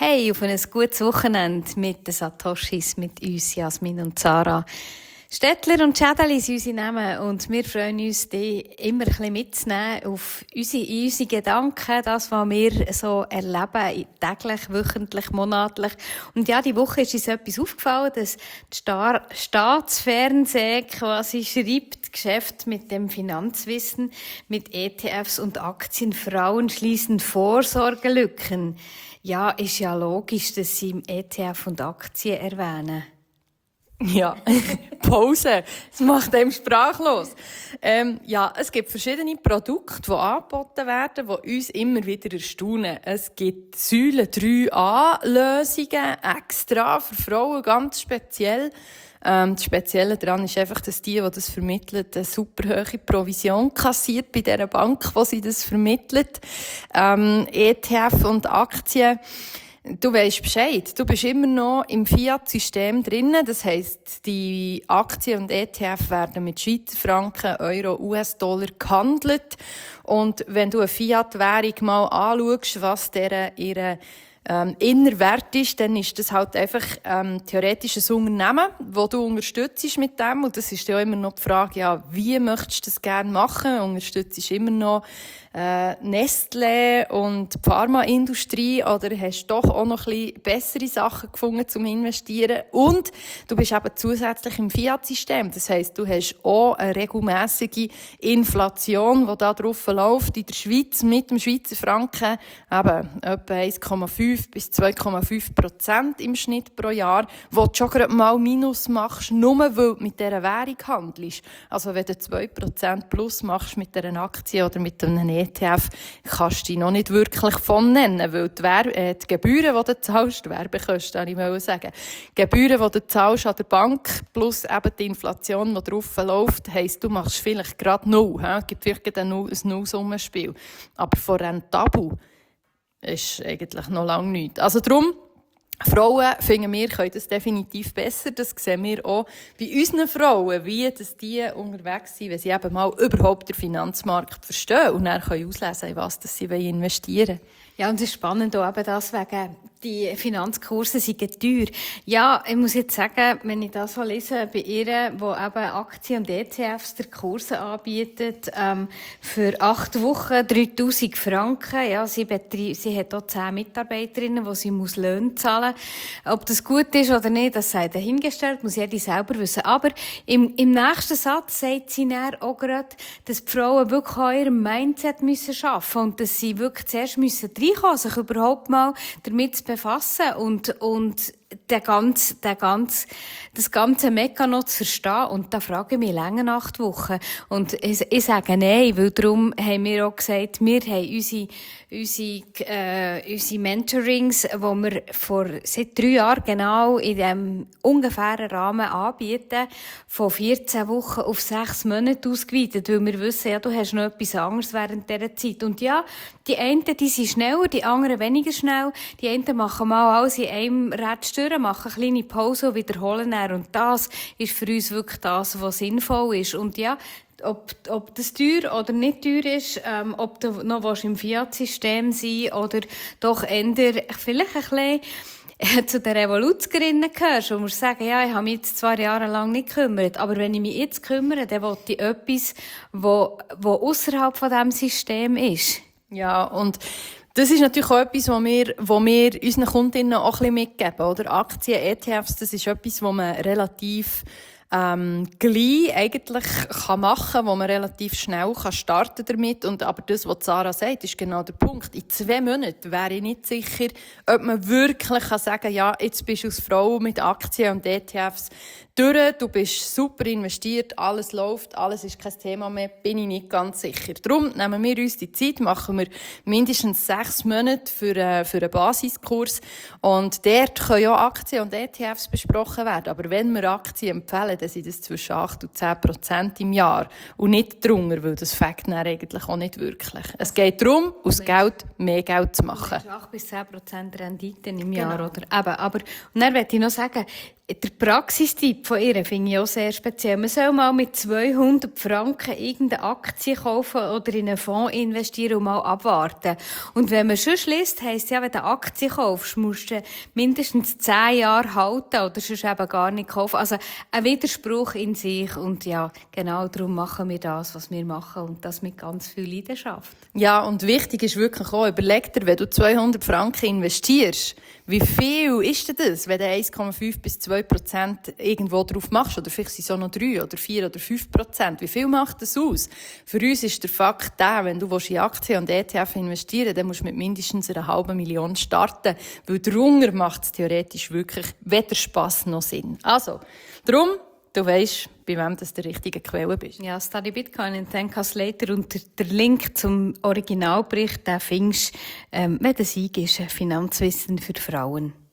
Hey, auf ein gutes Wochenende mit den Satoshis, mit uns, Jasmin und Sarah. Städtler und Schädeli sind unsere Namen und wir freuen uns, die immer ein bisschen mitzunehmen auf unsere Gedanken, das, was wir so erleben, täglich, wöchentlich, monatlich. Und ja, die Woche ist uns etwas aufgefallen, dass das Staatsfernsehen quasi schreibt, Geschäft mit dem Finanzwissen, mit ETFs und Aktien, Frauen schließen Vorsorgelücken. Ja, ist ja logisch, dass sie im ETF und Aktien erwähnen. Ja, Pause. Das macht einem sprachlos. Es gibt verschiedene Produkte, die angeboten werden, die uns immer wieder erstaunen. Es gibt Säule 3a-Lösungen, extra für Frauen, ganz speziell. Das Spezielle daran ist einfach, dass die das vermitteln, eine super hohe Provision kassiert bei dieser Bank, wo sie das vermittelt. ETF und Aktien. Du weisst Bescheid. Du bist immer noch im Fiat-System drinnen. Das heisst, die Aktien und ETF werden mit Schweizer Franken, Euro, US-Dollar gehandelt. Und wenn du eine Fiat-Währung mal anschaust, was ihre inner Wert ist, dann ist das halt einfach theoretisch ein Unternehmen, das du unterstützt mit dem. Und das ist ja immer noch die Frage, ja, wie möchtest du das gerne machen? Unterstützt immer noch Nestlé und die Pharmaindustrie oder hast du doch auch noch ein bisschen bessere Sachen gefunden zum Investieren? Und du bist eben zusätzlich im Fiat-System. Das heisst, du hast auch eine regelmässige Inflation, die da drauf läuft. In der Schweiz mit dem Schweizer Franken eben etwa 1,5 bis 2,5% im Schnitt pro Jahr, wo du schon gerade mal Minus machst, nur weil du mit dieser Währung handelst. Also wenn du 2% plus machst mit einer Aktie oder mit einem ETF, kannst du dich noch nicht wirklich von nennen, weil die Gebühren, die du zahlst, die Werbekosten, ich wollte sagen, die Gebühren, die du zahlst an der Bank, plus eben die Inflation, die drauf läuft, heisst, du machst vielleicht gerade null. Es gibt wirklich ein Nullsummenspiel. Aber von rentabel ist eigentlich noch lange nichts. Also darum, Frauen finden wir, können das definitiv besser. Das sehen wir auch bei unseren Frauen, wie dass die unterwegs sind, wenn sie eben mal überhaupt den Finanzmarkt verstehen und dann können auslesen, in was sie investieren wollen. Ja, und es ist spannend auch eben das wegen, die Finanzkurse sind teuer. Ja, ich muss jetzt sagen, wenn ich das so lese bei ihr, wo eben Aktien und ETFs der Kurse anbietet, für 8 Wochen 3.000 Franken, ja, sie hat auch 10 Mitarbeiterinnen, wo sie muss Löhne zahlen. Ob das gut ist oder nicht, das sei dahingestellt, muss jeder selber wissen. Aber im nächsten Satz sagt sie dann auch gerade, dass die Frauen wirklich an ihrem Mindset müssen arbeiten und dass sie wirklich zuerst müssen reinkommen, sich überhaupt mal damit zu befassen und das ganze Mechanismus zu verstehen. Und da frage ich mich lange 8 Wochen. Und ich sage nein, weil darum haben wir auch gesagt, wir haben unsere Mentorings, die wir seit 3 Jahren genau in diesem ungefähren Rahmen anbieten, von 14 Wochen auf 6 Monate ausgeweitet, weil wir wissen, ja, du hast noch etwas anderes während dieser Zeit. Und ja, die einen, die sind schneller, die anderen weniger schnell. Die einen machen mal alles in einem Rätstück, machen eine kleine Pause und wiederholen dann. Und das ist für uns wirklich das, was sinnvoll ist. Und ja, ob das teuer oder nicht teuer ist, ob du noch im Fiat-System sein oder doch eher vielleicht ein bisschen zu den Revoluzerinnen gehörst, wo wir sagen, ja, ich habe mich jetzt 2 Jahre lang nicht gekümmert, aber wenn ich mich jetzt kümmere, dann will ich etwas, wo ausserhalb von diesem System ist. Ja, und das ist natürlich auch etwas, wo wir unseren Kundinnen auch ein bisschen mitgeben, oder? Aktien, ETFs, das ist etwas, wo man relativ gleich eigentlich kann machen, wo man relativ schnell kann starten damit. Und aber das, was Sarah sagt, ist genau der Punkt. In 2 Monaten wäre ich nicht sicher, ob man wirklich kann sagen, ja, jetzt bist du als Frau mit Aktien und ETFs durch, du bist super investiert, alles läuft, alles ist kein Thema mehr, bin ich nicht ganz sicher. Darum nehmen wir uns die Zeit, machen wir mindestens 6 Monate für einen Basiskurs und dort können ja Aktien und ETFs besprochen werden. Aber wenn wir Aktien empfehlen, dann sind das zwischen 8 und 10% im Jahr. Und nicht drunter, weil das fängt dann eigentlich auch nicht wirklich. Es geht darum, aus Geld mehr Geld zu machen. 8 bis 10% Rendite im Jahr, oder? Eben, aber, und dann möchte ich noch sagen, der Praxistipp von ihr finde ich auch sehr speziell. Man soll mal mit 200 Franken irgendeine Aktie kaufen oder in einen Fonds investieren und mal abwarten. Und wenn man schon liest, heisst ja, wenn du eine Aktie kaufst, musst du mindestens 10 Jahre halten oder sonst eben gar nicht kaufen. Also ein Widerspruch in sich. Und ja, genau darum machen wir das, was wir machen. Und das mit ganz viel Leidenschaft. Ja, und wichtig ist wirklich auch, überleg dir, wenn du 200 Franken investierst, wie viel ist denn das, wenn du 1,5 bis 2% irgendwo drauf machst? Oder vielleicht sind es auch noch 3 oder 4 oder 5%. Wie viel macht das aus? Für uns ist der Fakt der, wenn du in Aktien und ETF investieren willst, dann musst du mit mindestens 500.000 starten. Weil darunter macht es theoretisch wirklich weder Spass noch Sinn. Also, darum, du weisst, bei wem du der richtige Quelle bist. Ja, Study Bitcoin and Thank Us Later und der Link zum Originalbericht, den findest du, wenn das eingibst, Finanzwissen für Frauen.